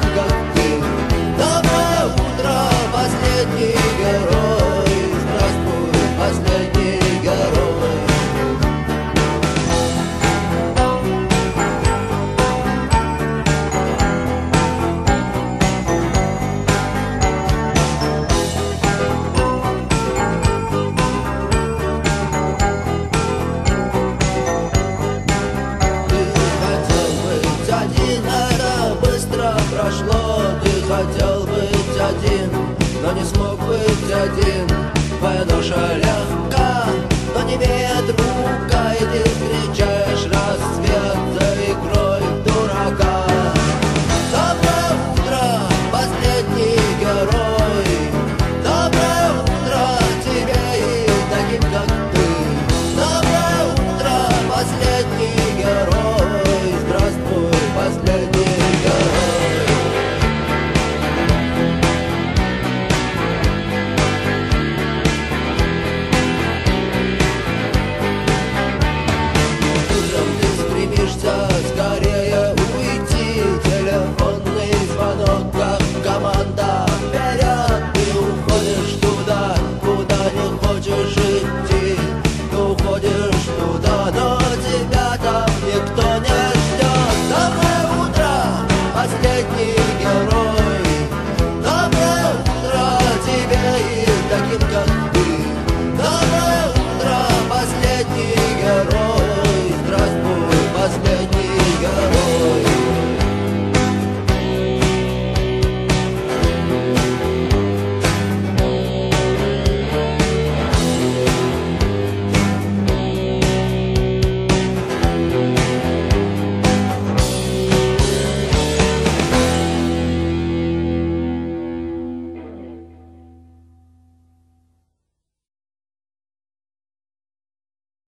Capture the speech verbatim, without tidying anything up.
как ты. Доброе утро, последний герой. Здравствуй, последний герой. Прошло, ты хотел быть один, но не смог быть один. Твоя ноша легка, но не имеет рука, и ты встречаешь рассвет за игрой в дурака. Доброе утро, последний герой. Доброе утро тебе и таким, как ты. Доброе утро, последний герой. Здравствуй, последний герой. Скорее уйти, телефонный звонок, как команда вперед. Ты уходишь туда, куда не хочешь идти. Ты уходишь туда, но тебя там никто не ждет. Доброе утро, последний герой.